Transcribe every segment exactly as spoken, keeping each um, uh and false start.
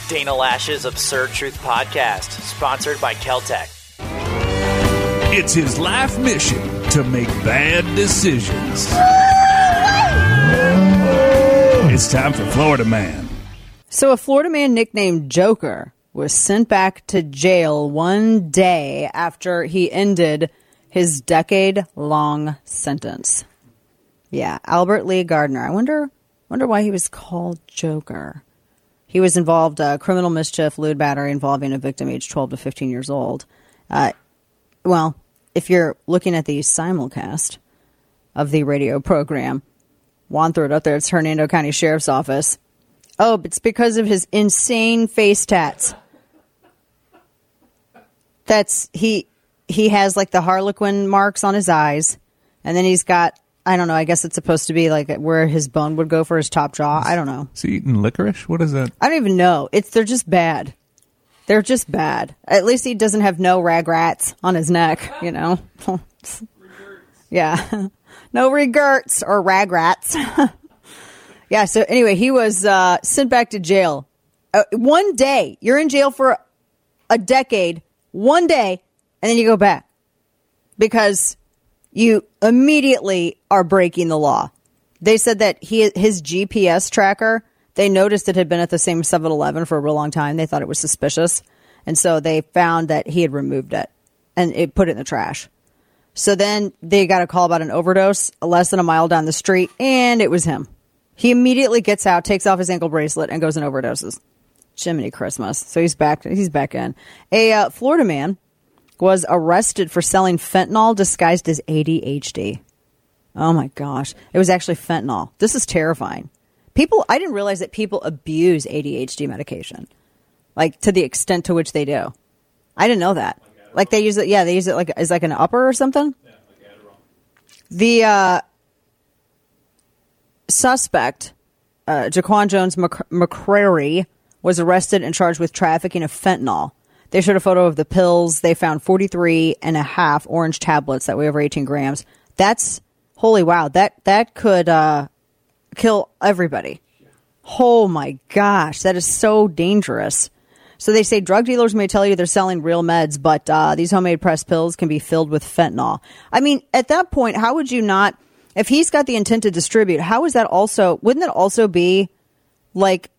Dana Lash's Absurd Truth Podcast, sponsored by Keltec. It's his life mission to make bad decisions. It's time for Florida Man. So a Florida man nicknamed Joker was sent back to jail one day after he ended his decade-long sentence. Yeah, Albert Lee Gardner. I wonder wonder why he was called Joker. He was involved uh, criminal mischief, lewd battery involving a victim aged twelve to fifteen years old. Uh, well, if you're looking at the simulcast of the radio program, Juan threw it up there. It's Hernando County Sheriff's Office. Oh, it's because of his insane face tats. That's he. He has like the Harlequin marks on his eyes, and then he's got, I don't know, I guess it's supposed to be like where his bone would go for his top jaw. I don't know. Is he eating licorice? What is that? I don't even know. It's they're just bad. They're just bad. At least he doesn't have no rag rats on his neck, you know. Yeah. No regrets or rag rats. Yeah, so anyway, he was uh, sent back to jail. Uh, one day. You're in jail for a decade. One day. And then you go back because you immediately are breaking the law. They said that he his G P S tracker, they noticed it had been at the same seven eleven for a real long time. They thought it was suspicious. And so they found that he had removed it and it put it in the trash. So then they got a call about an overdose less than a mile down the street, and it was him. He immediately gets out, takes off his ankle bracelet, and goes and overdoses. Jiminy Christmas. So he's back. He's back in. A uh, Florida man was arrested for selling fentanyl disguised as A D H D. Oh my gosh. It was actually fentanyl. This is terrifying. People, I didn't realize that people abuse A D H D medication. Like to the extent to which they do. I didn't know that. Like, like they use it, yeah, they use it like as like an upper or something. Yeah, like Adderall. The uh, suspect, uh, Jaquan Jones Mc- McCrary, was arrested and charged with trafficking of fentanyl. They showed a photo of the pills. They found forty-three and a half orange tablets that weigh over eighteen grams. That's, holy wow, that, that could uh, kill everybody. Oh my gosh, that is so dangerous. So they say drug dealers may tell you they're selling real meds, but uh, these homemade pressed pills can be filled with fentanyl. I mean, at that point, how would you not, if he's got the intent to distribute, how is that also, wouldn't that also be like,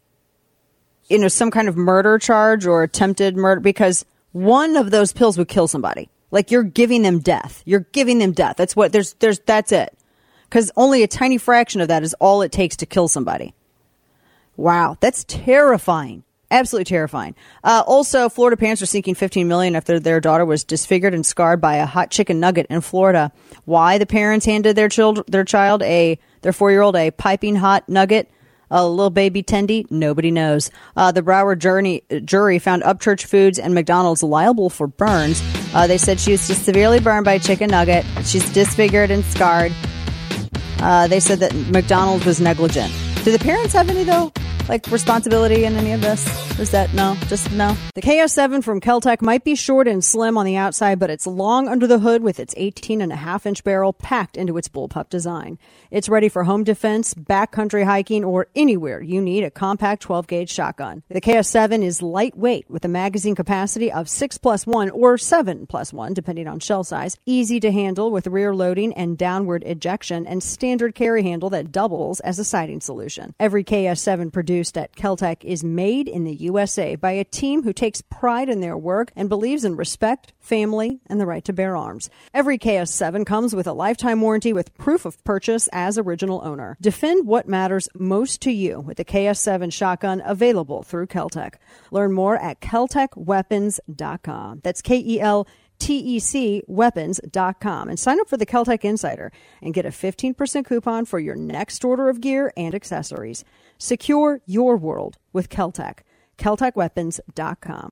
you know, some kind of murder charge or attempted murder, because one of those pills would kill somebody. Like you're giving them death. You're giving them death. That's what there's, there's, that's it. Because only a tiny fraction of that is all it takes to kill somebody. Wow. That's terrifying. Absolutely terrifying. Uh, also, Florida parents are seeking fifteen million dollars after their daughter was disfigured and scarred by a hot chicken nugget in Florida. Why the parents handed their child, their child, a, their four-year-old, a piping hot nugget, a little baby tendy, nobody knows. Uh, the Broward jury, jury found Upchurch Foods and McDonald's liable for burns. Uh, they said she was just severely burned by a chicken nugget. She's disfigured and scarred. Uh, they said that McDonald's was negligent. Do the parents have any, though, like responsibility in any of this? Is that no? Just no? The K S seven from Keltec might be short and slim on the outside, but it's long under the hood with its eighteen and a half inch barrel packed into its bullpup design. It's ready for home defense, backcountry hiking, or anywhere you need a compact twelve gauge shotgun. The K S seven is lightweight with a magazine capacity of six plus one or seven plus one, depending on shell size. Easy to handle with rear loading and downward ejection, and standard carry handle that doubles as a sighting solution. Every K S seven produced at Keltec is made in the U S A by a team who takes pride in their work and believes in respect, family, and the right to bear arms. Every K S seven comes with a lifetime warranty with proof of purchase as original owner. Defend what matters most to you with the K S seven shotgun available through Keltec. Learn more at keltec weapons dot com. That's K E L T E C weapons dot com, and sign up for the Keltec Insider and get a fifteen percent coupon for your next order of gear and accessories. Secure your world with Keltec. keltec weapons dot com.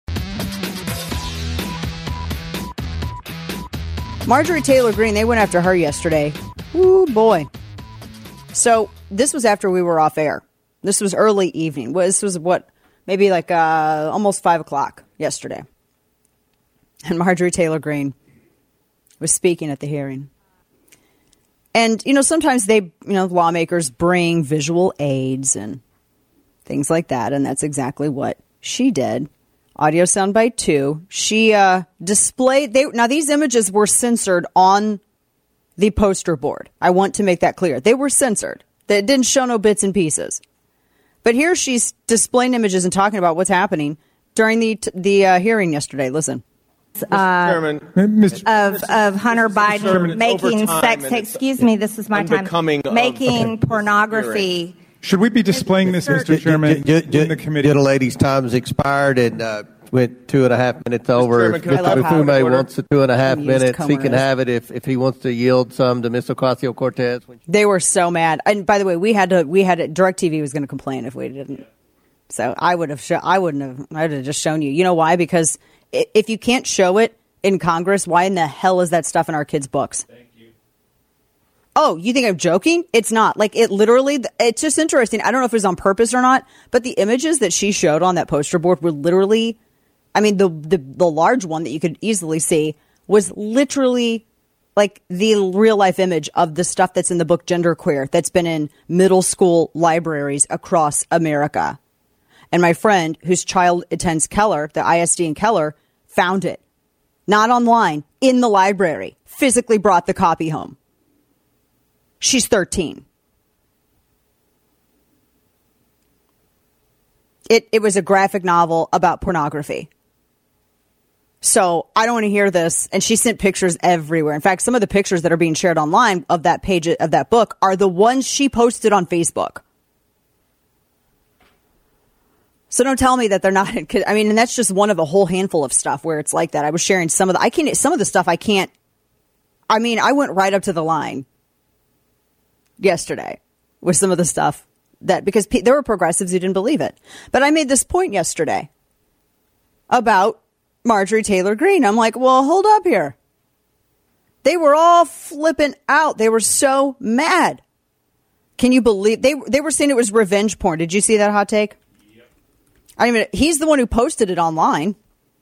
Marjorie Taylor Greene, they went after her yesterday. Ooh, boy. So this was after we were off air. This was early evening. This was what, maybe like uh, almost five o'clock yesterday. And Marjorie Taylor Greene was speaking at the hearing. And, you know, sometimes they, you know, lawmakers bring visual aids and things like that. And that's exactly what she did. Audio soundbite two. She uh, displayed. They, now, these images were censored on the poster board. I want to make that clear. They were censored. They didn't show no bits and pieces. But here she's displaying images and talking about what's happening during the the uh, hearing yesterday. Listen. Uh, of of Hunter Biden Sherman, making sex. Excuse me, this is my time. Making of, pornography. Should we be displaying this, Mister Chairman, G- g- in the committee? Gentle lady's time's expired and uh, went two and a half minutes over. If Mister Fume wants the two and a half minutes, he can have it if, if he wants to yield some to Miz Ocasio-Cortez. They were so mad. And by the way, we had to, we had to, DirecTV was going to complain if we didn't. So I would have, show, I wouldn't have, I would have just shown you. You know why? Because if you can't show it in Congress, why in the hell is that stuff in our kids' books? Thank you. Oh, you think I'm joking? It's not. Like, it literally, it's just interesting. I don't know if it was on purpose or not, but the images that she showed on that poster board were literally, I mean, the the, the large one that you could easily see was literally like the real life image of the stuff that's in the book Genderqueer that's been in middle school libraries across America. And my friend, whose child attends Keller, the I S D in Keller, found it. Not online, in the library. Physically brought the copy home. She's thirteen. It it was a graphic novel about pornography. So I don't want to hear this. And she sent pictures everywhere. In fact, some of the pictures that are being shared online of that page of that book are the ones she posted on Facebook. So don't tell me that they're not. I mean, and that's just one of a whole handful of stuff where it's like that. I was sharing some of the, I can't, some of the stuff I can't, I mean, I went right up to the line yesterday with some of the stuff that, because pe- there were progressives who didn't believe it. But I made this point yesterday about Marjorie Taylor Greene. I'm like, well, hold up here. They were all flipping out. They were so mad. Can you believe, they, they were saying it was revenge porn. Did you see that hot take? I mean, he's the one who posted it online.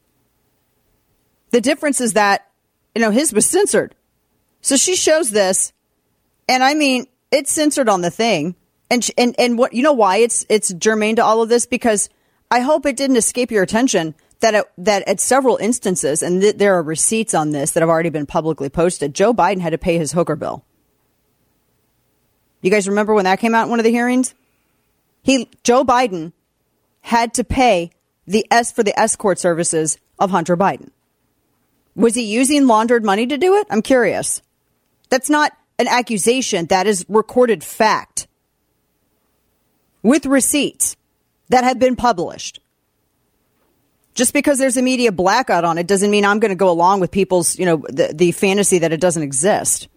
The difference is that, you know, his was censored. So she shows this, and I mean, it's censored on the thing. And she, and and what, you know why it's it's germane to all of this? Because I hope it didn't escape your attention that it, that at several instances, and th- there are receipts on this that have already been publicly posted, Joe Biden had to pay his hooker bill. You guys remember when that came out in one of the hearings? He Joe Biden had to pay the S for the escort services of Hunter Biden. Was he using laundered money to do it? I'm curious. That's not an accusation. That is recorded fact with receipts that have been published. Just because there's a media blackout on it doesn't mean I'm going to go along with people's, you know, the, the fantasy that it doesn't exist.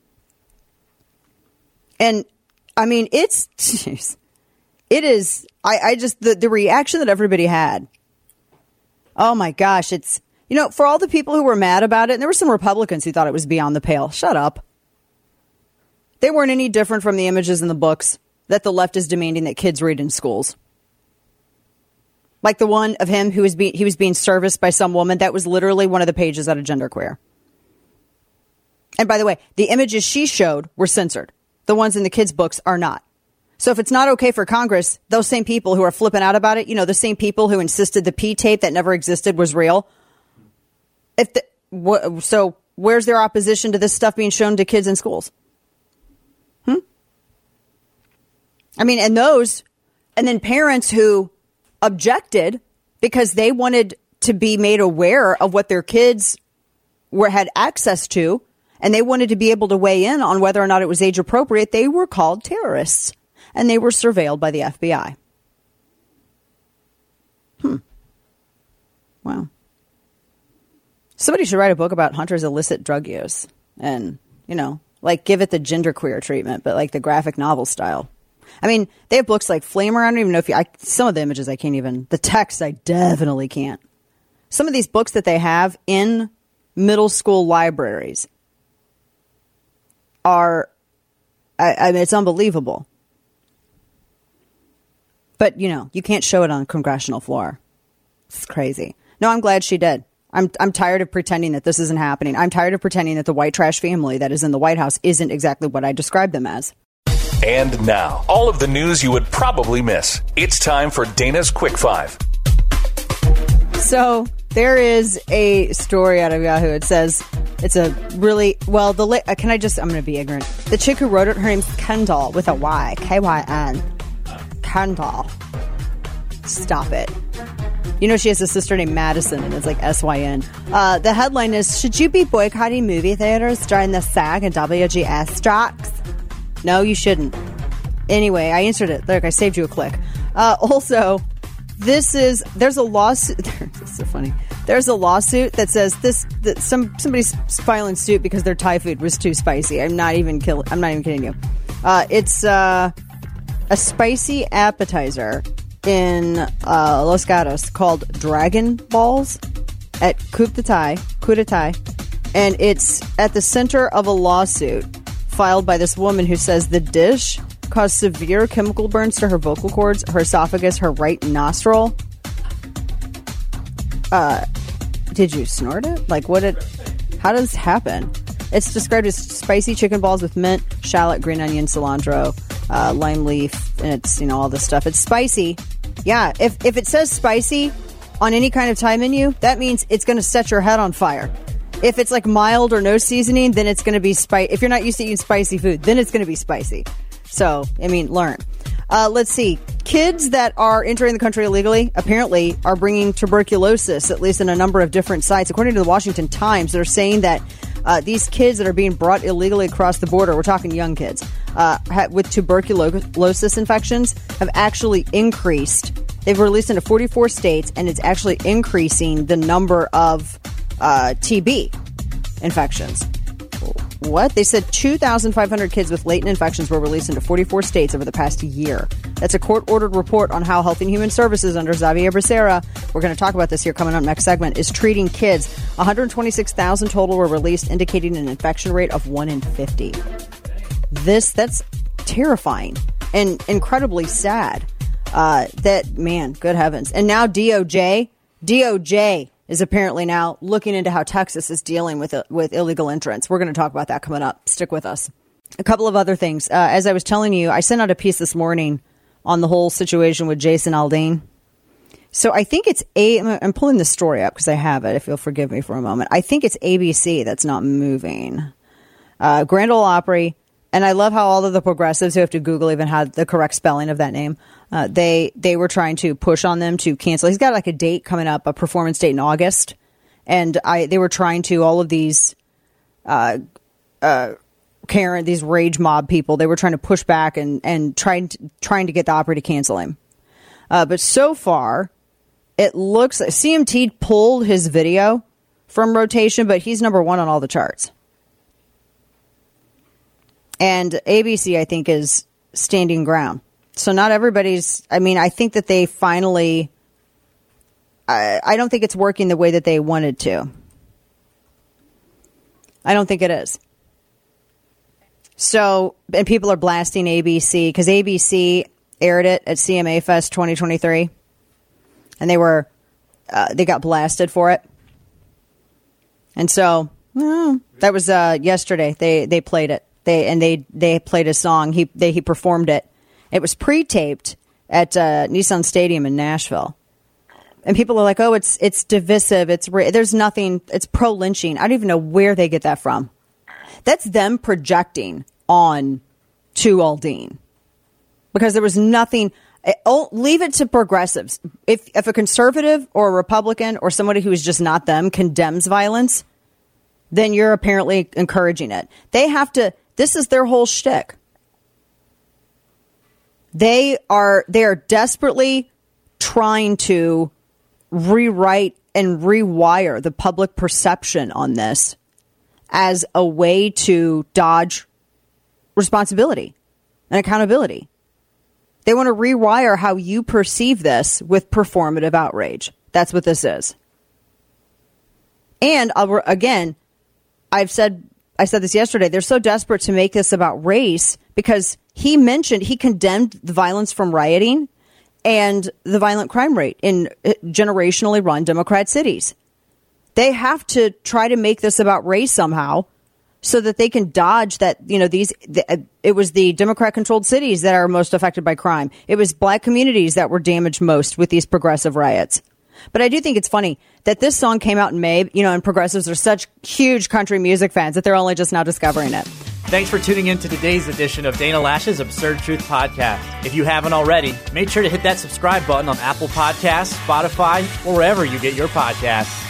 And I mean, it's, geez, it is, I, I just, the, the reaction that everybody had. Oh my gosh, it's, you know, for all the people who were mad about it, and there were some Republicans who thought it was beyond the pale. Shut up. They weren't any different from the images in the books that the left is demanding that kids read in schools. Like the one of him who was being, he was being serviced by some woman. That was literally one of the pages out of Genderqueer. And by the way, the images she showed were censored. The ones in the kids' books are not. So if it's not okay for Congress, those same people who are flipping out about it, you know, the same people who insisted the P tape that never existed was real. If the, wh- so where's their opposition to this stuff being shown to kids in schools? Hmm? I mean, and those, and then parents who objected because they wanted to be made aware of what their kids were had access to, and they wanted to be able to weigh in on whether or not it was age appropriate. They were called terrorists, and they were surveilled by the F B I. Hmm. Wow. Somebody should write a book about Hunter's illicit drug use and, you know, like give it the genderqueer treatment, but like the graphic novel style. I mean, they have books like Flamer. I don't even know if you, I, some of the images I can't even, the text I definitely can't. Some of these books that they have in middle school libraries are, I, I mean, it's unbelievable. But, you know, you can't show it on a congressional floor. It's crazy. No, I'm glad she did. I'm I'm tired of pretending that this isn't happening. I'm tired of pretending that the white trash family that is in the White House isn't exactly what I described them as. And now, all of the news you would probably miss. It's time for Dana's Quick Five. So there is a story out of Yahoo. It says it's a really, well, the uh, can I just, I'm going to be ignorant. The chick who wrote it, her name's Kendall with a Y, K Y N. Kendall. Stop it. You know, she has a sister named Madison, and it's like S Y N. Uh, the headline is, should you be boycotting movie theaters during the SAG and W G S strikes? No, you shouldn't. Anyway, I answered it. Look, I saved you a click. Uh, also, this is, there's a lawsuit. This is so funny. There's a lawsuit that says this, that some, somebody's filing suit because their Thai food was too spicy. I'm not even kidding. I'm not even kidding you. Uh, it's, uh, a spicy appetizer in uh, Los Gatos called Dragon Balls at Coup de Thai, Coup de Thai, and it's at the center of a lawsuit filed by this woman who says the dish caused severe chemical burns to her vocal cords, her esophagus, her right nostril. Uh, did you snort it? Like, what did, how does this happen? It's described as spicy chicken balls with mint, shallot, green onion, cilantro, uh, lime leaf, and it's, you know, all this stuff. It's spicy. Yeah, if if it says spicy on any kind of Thai menu, that means it's going to set your head on fire. If it's like mild or no seasoning, then it's going to be spicy. If you're not used to eating spicy food, then it's going to be spicy. So, I mean, learn. Uh, let's see. Kids that are entering the country illegally apparently are bringing tuberculosis, at least in a number of different sites. According to the Washington Times, they're saying that uh, these kids that are being brought illegally across the border, we're talking young kids, uh, with tuberculosis infections have actually increased. They've released into forty-four states, and it's actually increasing the number of uh, T B infections. What? They said two thousand five hundred kids with latent infections were released into forty-four states over the past year. That's a court-ordered report on how Health and Human Services under Xavier Becerra, we're going to talk about this here coming up next segment, is treating kids. one hundred twenty-six thousand total were released, indicating an infection rate of one in fifty. This, that's terrifying and incredibly sad. Uh, that, man, good heavens. And now D O J, D O J is apparently now looking into how Texas is dealing with uh, with illegal entrants. We're going to talk about that coming up. Stick with us. A couple of other things. Uh, as I was telling you, I sent out a piece this morning on the whole situation with Jason Aldean. So I think it's a. I'm pulling the story up because I have it. If you'll forgive me for a moment, I think it's A B C that's not moving. Uh, Grand Ole Opry, and I love how all of the progressives who have to Google even had the correct spelling of that name. Uh, they they were trying to push on them to cancel. He's got like a date coming up, a performance date in August, and I they were trying to all of these, uh, uh, Karen, these rage mob people. They were trying to push back and and trying to, trying to get the Opry to cancel him. Uh, but so far, it looks like C M T pulled his video from rotation, but he's number one on all the charts. And A B C, I think, is standing ground. So not everybody's, I mean, I think that they finally, I, I don't think it's working the way that they wanted to. I don't think it is. So, and people are blasting A B C because A B C aired it at C M A Fest twenty twenty-three. And they were, uh, they got blasted for it. And so, well, that was uh, yesterday. They they played it. They and they they played a song. He they he performed it. It was pre-taped at uh, Nissan Stadium in Nashville, and people are like, "Oh, it's it's divisive. It's there's nothing. It's pro-lynching." I don't even know where they get that from. That's them projecting on to Aldean because there was nothing. Oh, leave it to progressives. If if a conservative or a Republican or somebody who is just not them condemns violence, then you're apparently encouraging it. They have to. This is their whole shtick. They are they are desperately trying to rewrite and rewire the public perception on this as a way to dodge responsibility and accountability. They want to rewire how you perceive this with performative outrage. That's what this is. And I'll, again, I've said I said this yesterday. They're so desperate to make this about race because he mentioned he condemned the violence from rioting and the violent crime rate in generationally run Democrat cities. They have to try to make this about race somehow so that they can dodge that, you know, these, the, it was the Democrat-controlled cities that are most affected by crime. It was black communities that were damaged most with these progressive riots. But I do think it's funny that this song came out in May, you know, and progressives are such huge country music fans that they're only just now discovering it. Thanks for tuning in to today's edition of Dana Lash's Absurd Truth Podcast. If you haven't already, make sure to hit that subscribe button on Apple Podcasts, Spotify, or wherever you get your podcasts.